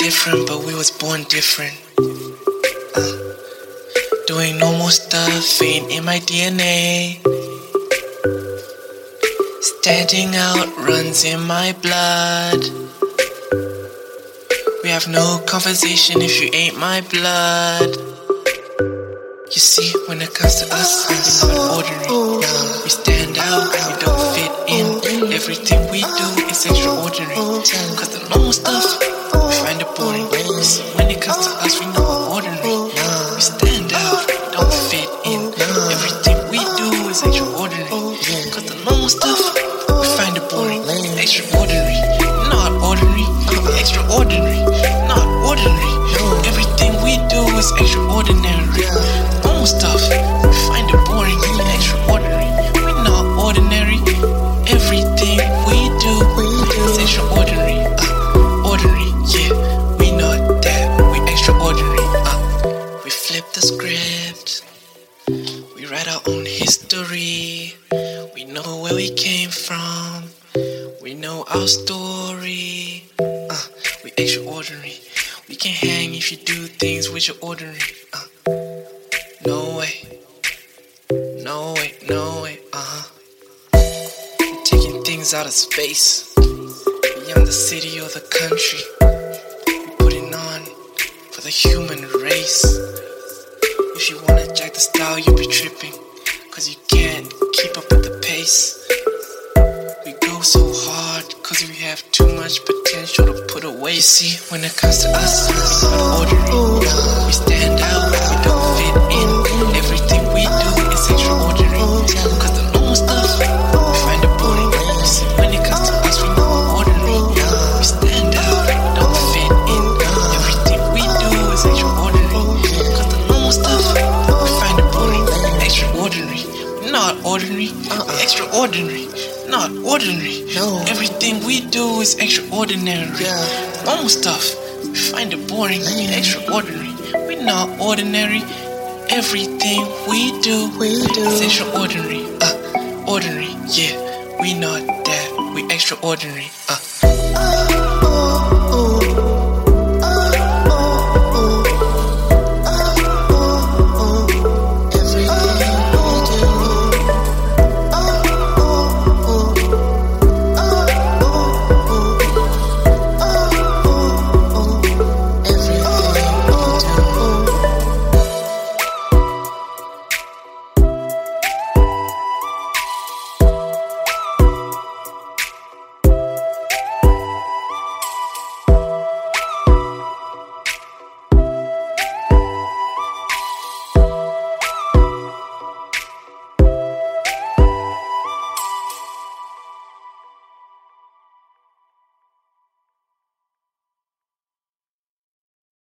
different, but we was born different. Doing normal stuff ain't in my DNA. Standing out runs in my blood. We have no conversation if you ain't my blood. You see, when it comes to us, we're not ordinary. We stand out, we don't fit in. Everything we do is extraordinary. Cause the normal stuff, we find it boring. You see, when it comes to us, we're not ordinary. We stand out, we don't fit in. Everything we do is extraordinary. Cause the normal stuff, we find it boring. Extraordinary, not ordinary. Extraordinary, not ordinary. Everything we do is extraordinary. Normal stuff, we find it boring. Extraordinary, we're not ordinary. Everything we do is extraordinary. Ordinary, yeah, we not that. We extraordinary. We flip the script. We write our own history. We know where we came from. We know our story. We extraordinary. We can hang if you do things which are ordinary. No way. No way, no way, We're taking things out of space. Beyond the city or the country. We're putting on for the human race. If you wanna jack the style, you'll be tripping. Cause you can't keep up with the pace. We go so hard cause we have too much potential to put away. You see, when it comes to us, we're not ordinary. We stand out, we don't fit in. Everything we do is extraordinary. Cause the normal stuff, we find it boring. You see, when it comes to us, we're not ordinary. We stand out, we don't fit in. Everything we do is extraordinary. Cause the normal stuff, we find it boring. Extraordinary, we're not ordinary. We're extraordinary, not ordinary. Everything we do is extraordinary. Normal stuff, we find it boring. Extraordinary, we're not ordinary. Everything we do is extraordinary. Ordinary, yeah, we not that. We extraordinary.